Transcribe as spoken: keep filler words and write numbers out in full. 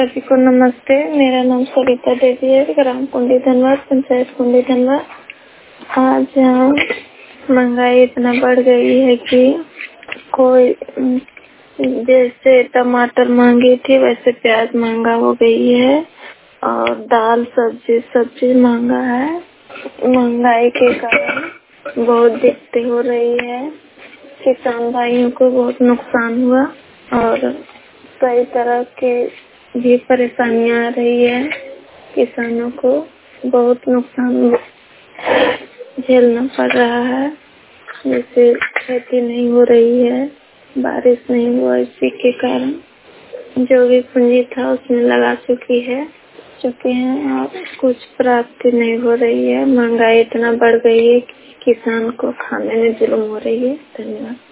सभी को नमस्ते। मेरा नाम सविता देवी है, ग्राम कुंडी धनवाद, पंचायत कुंडी धनवाद। आज यहाँ महंगाई इतना बढ़ गई है कि कोई जैसे टमाटर महंगी थी वैसे प्याज महंगा हो गई है और दाल सब्जी सब चीज महंगा है। महंगाई के कारण बहुत दिक्कतें हो रही है। किसान भाइयों को बहुत नुकसान हुआ और कई तरह के भी परेशानियां आ रही है। किसानों को बहुत नुकसान झेलना पड़ रहा है। जैसे खेती नहीं हो रही है, बारिश नहीं हुआ, इसी के कारण जो भी पूंजी था उसमें लगा चुकी है चुके हैं और कुछ प्राप्ति नहीं हो रही है। महंगाई इतना बढ़ गई है कि किसान को खाने में जुल्म हो रही है। धन्यवाद।